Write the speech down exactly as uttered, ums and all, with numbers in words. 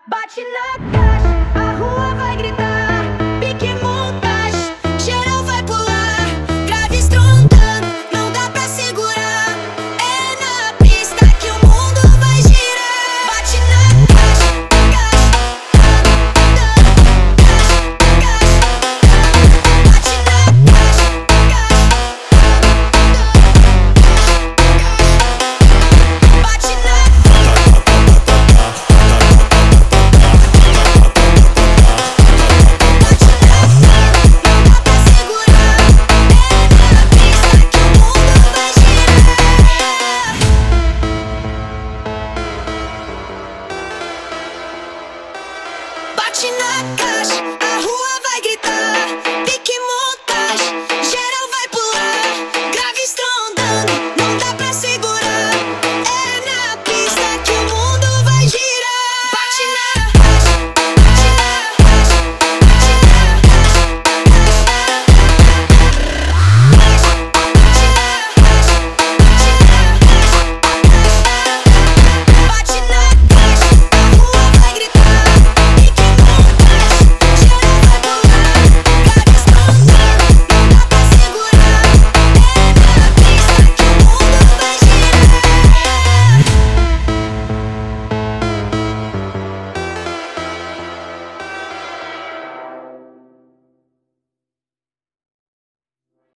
Bate na caixa, a rua vai gritar. Pique montas, geral vai pular. Grave estrondando, não dá pra segurar. É na pista que o mundo vai girar. Bate na caixa, caixa, caixa, caixa. Bate na caixa, caixa, bate na bate na caixa.